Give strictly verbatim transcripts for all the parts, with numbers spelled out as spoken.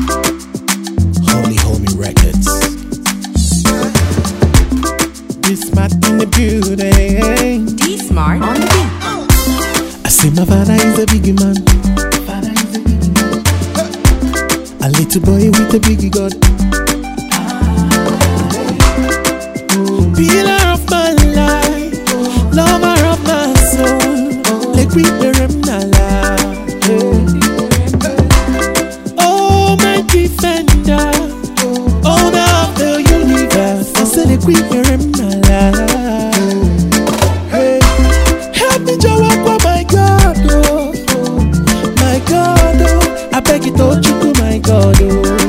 Holy Homie Records. This smart in the building. D Smart on the beat. I say my father is a big man. A little boy with a big God. Pillar of my life, lover of my soul. Like we were nala. Oh my defender, owner of the universe. I said like we were nala. Hey, help me Jawakwa, my God, oh, my God, oh. I beg you don't you do my God, oh.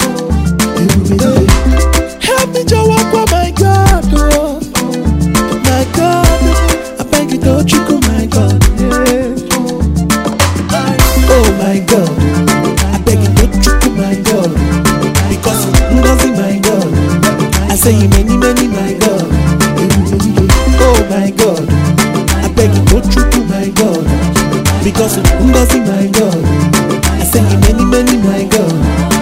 Help me Jawakwa, my God, oh, my God, oh. I beg you don't you do my God, yeah. Oh my God, I beg you don't you do my God, because you doesn't my God. I say you many many my God. Oh my God, I beg you don't you do my God, because you doesn't my God. I say you many many my God.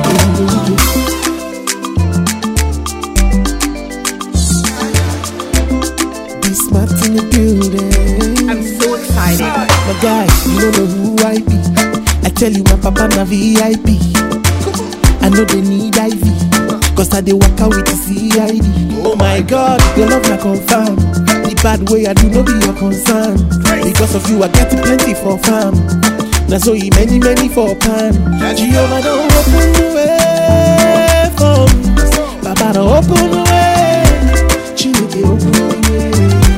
This smart in the building. I'm so excited. My guy, you don't know who I be. I tell you my papa na V I P. I know they need I V, cause I dey walk out with the C I D. Oh my God, your love na confirm. The bad way I do no be your concern. Because of you I get plenty for farm. Now so he many many for pan. Jehovah don't open the way for me. Baba don't open the way. Chineke open the way.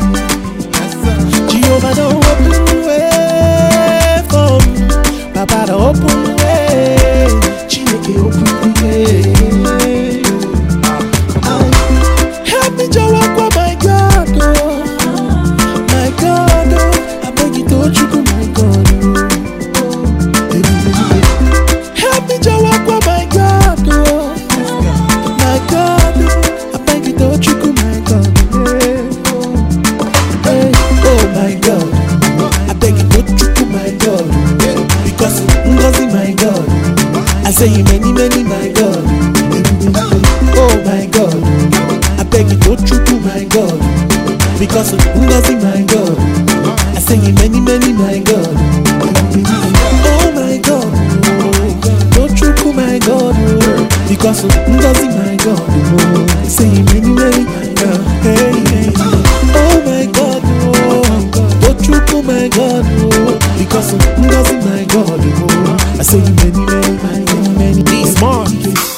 Jehovah don't open the way for me. Baba don't open the way. Chineke open the way. Help me Jawakwa, my God, oh, my God, oh. I beg you don't you do my God, oh. Help me Jawakwa, my God, oh, my God, oh. I beg you don't you do my God, yeah. Hey, oh my God, I beg you don't you do my God, because Ngozi my God. I say you many many my God. Oh my God, I beg you don't you do my God, because Ngozi my God. I say you many many my God. Oh my God, don't you do my God, because Ngozi my God. I say you many many my God. Hey, hey. Oh my God, don't you do my God, because Ngozi my God. I say you many many my God. Many D Smart.